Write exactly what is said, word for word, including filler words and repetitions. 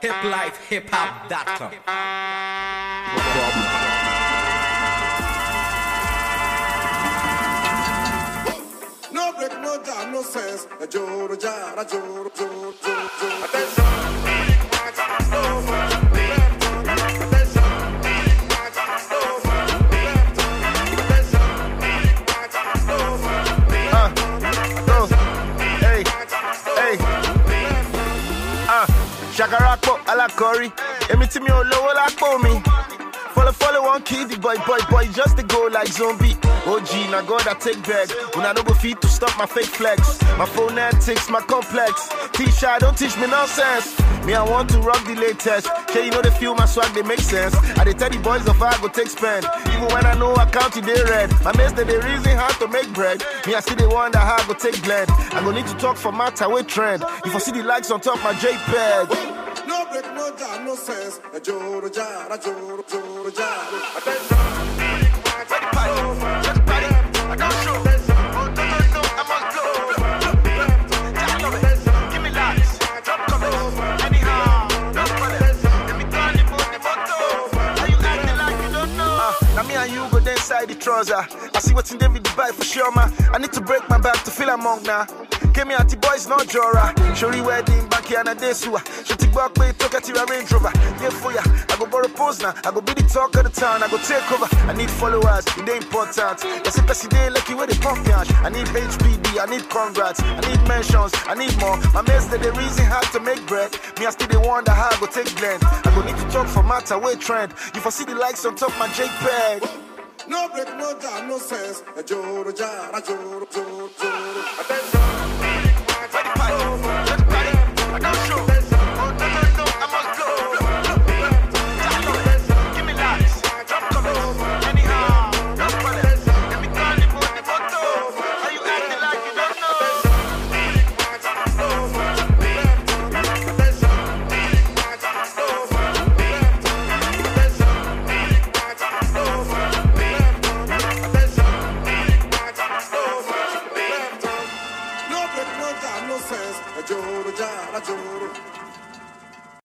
hip life hip hop dot com. No break, no jam, no sense. A joro jar, a joro, joro, joro, joro. Attention, big march over. Left turn, attention, big march over. Left turn, attention, big march over. Left turn, hey, hey, uh, Shakarapo, ala Curry. Emi ti mi o lowo lapo mi. Follow, follow, one kid, the boy, boy, boy, just to go like zombie. O G, now God, I take back. When I no go feed to stop my fake flex. My phonetics, my complex. T-shirt, don't teach me nonsense. Me, I want to rock the latest. Okay, you know they feel my swag, they make sense. I they tell the boys of I go take spend. Even when I know I count it, they red. My mates, they they reason how to make bread. Me, I still they wonder how I go take blend. I go need to talk for matter with trend. If I see the likes on top my JPEG. no break, no jam, no sense. A joro jar, a joro, joro jar. Attention, big march over. Just party, I don't show. Oh, no, no, no, I must blow. Just love it. Give me lights. Drop comments. Anyhow, don't call it. Let me call you for the photo. Are you acting like you don't know? Uh, now me and you go there inside the trouser. I see what's in them with the bike for sure, man. I need to break my back to feel among now. Came here at the boys, no jora. Shori wedding, back here and a day sewer. Shoti back way, talk at your Range Rover. Yeah, for ya, I go borrow pose now. I go be the talk of the town, I go take over. I need followers, it ain't important. Yes, if I see they lucky where they pump yash. I need H P D, I need congrats. I need mentions, I need more. My mates, they the reason how to make bread. Me, I still they wonder how I go take blend. I go need to talk for matter, way trend. If I see the likes on top my JPEG. No break, no jam, no sense. A joro jar, a joro, joro, joro.